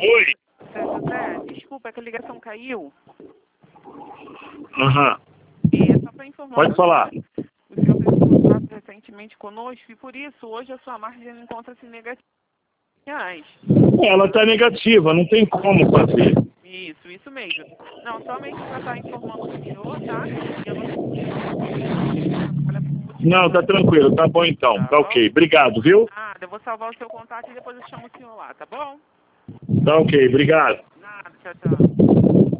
Oi. Seu José, desculpa, é que a ligação caiu. Aham. É só para informar. Pode falar. O senhor fez um contato recentemente conosco e por isso hoje a sua margem encontra-se negativa. Ela está negativa, não tem como fazer. Isso mesmo. Não, somente para estar informando o senhor, tá? E eu não... Não, tá tranquilo, tá bom então. Tá ok. Obrigado, viu? Nada, eu vou salvar o seu contato e depois eu chamo o senhor lá, tá bom? Tá ok, obrigado. Nada, tchau.